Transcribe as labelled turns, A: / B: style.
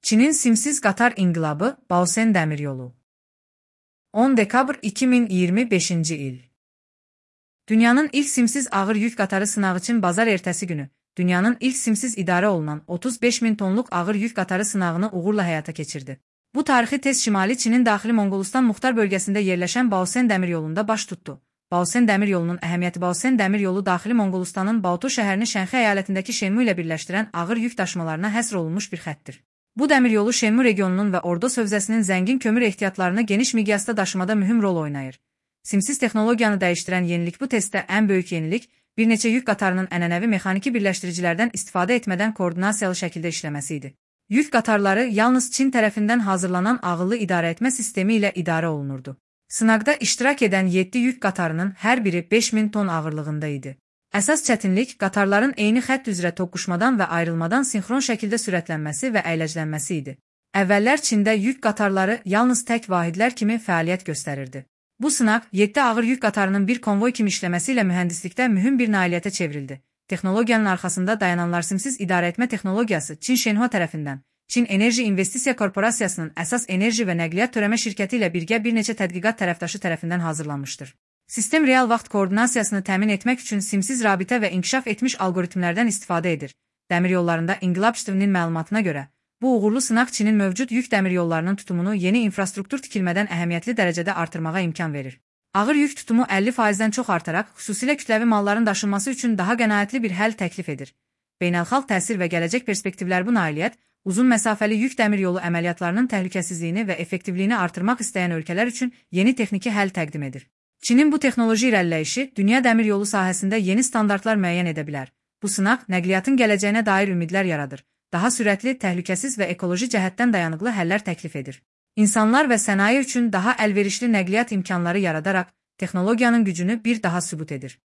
A: Çinin simsiz qatar inqilabı, Baosen dəmiryolu. 10 dekabr 2025-ci il. Dünyanın ilk simsiz ağır yük qatarı sınağı üçün bazar ertəsi günü, dünyanın ilk simsiz idarə olunan 35.000 tonluq ağır yük qatarı sınağını uğurla həyata keçirdi. Bu tarixi test Şimali Çinin daxili Monqolistan Muxtar bölgəsində yerləşən Baosen dəmiryolunda baş tutdu. Baosen dəmiryolunun əhəmiyyəti Baosen dəmiryolu daxili Monqolistanın Baotou şəhərini Şənxi əyalətindəki Şenmu ilə birləşdirən ağır yük daşımalarına həsr olunmuş bir xəttdir. Bu dəmiryolu Şenmu regionunun və Ordos hövzəsinin zəngin kömür ehtiyatlarını geniş miqyasda daşımada mühüm rol oynayır. Simsiz texnologiyanı dəyişdirən yenilik bu testdə ən böyük yenilik, bir neçə yük qatarının ənənəvi mexaniki birləşdiricilərdən istifadə etmədən koordinasiyalı şəkildə işləməsi idi. Yük qatarları yalnız Çin tərəfindən hazırlanan ağıllı idarəetmə sistemi ilə idarə olunurdu. Sınaqda iştirak edən 7 yük qatarının hər biri 5000 ton ağırlığında idi. Əsas çətinlik qatarların eyni xətt üzrə toqquşmadan və ayrılmadan sinxron şəkildə sürətlənməsi və əyləclənməsi idi. Əvvəllər Çində yük qatarları yalnız tək vahidlər kimi fəaliyyət göstərirdi. Bu sınaq 7 ağır yük qatarının bir konvoy kimi işləməsi ilə mühəndislikdə mühüm bir nailiyyətə çevrildi. Texnologiyanın arxasında dayananlar simsiz idarəetmə texnologiyası Çin Shenhua tərəfindən Çin Enerji İnvestisiya Korporasiyasının əsas enerji və nəqliyyat törəmə şirkəti ilə birgə bir neçə tədqiqat tərəfdaşı tərəfindən hazırlanmışdır. Sistem real vaxt koordinasiyasını təmin etmək üçün simsiz rabitə və inkişaf etmiş alqoritmlərdən istifadə edir. Dəmir yollarında İnqilab ştifinin məlumatına görə, bu uğurlu sınaq Çinin mövcud yük dəmir yollarının tutumunu yeni infrastruktur tikilmədən əhəmiyyətli dərəcədə artırmağa imkan verir. Ağır yük tutumu 50%-dən çox artaraq, xüsusilə kütləvi malların daşınması üçün daha qənaətli bir həll təklif edir. Beynəlxalq təsir və gələcək perspektivlər bu nailiyyət, uzun məsafəli yük dəmir yolu əməliyyatlarının təhlükəsizliyini və effektivliyini artırmaq istəyən ölkələr üçün yeni texniki həll təqdim edir. Çinin bu texnoloji irəliləyişi dünya dəmir yolu sahəsində yeni standartlar müəyyən edə bilər. Bu sınaq nəqliyyatın gələcəyinə dair ümidlər yaradır. Daha sürətli, təhlükəsiz və ekoloji cəhətdən dayanıqlı həllər təklif edir. İnsanlar və sənaye üçün daha əlverişli nəqliyyat imkanları yaradaraq texnologiyanın gücünü bir daha sübut edir.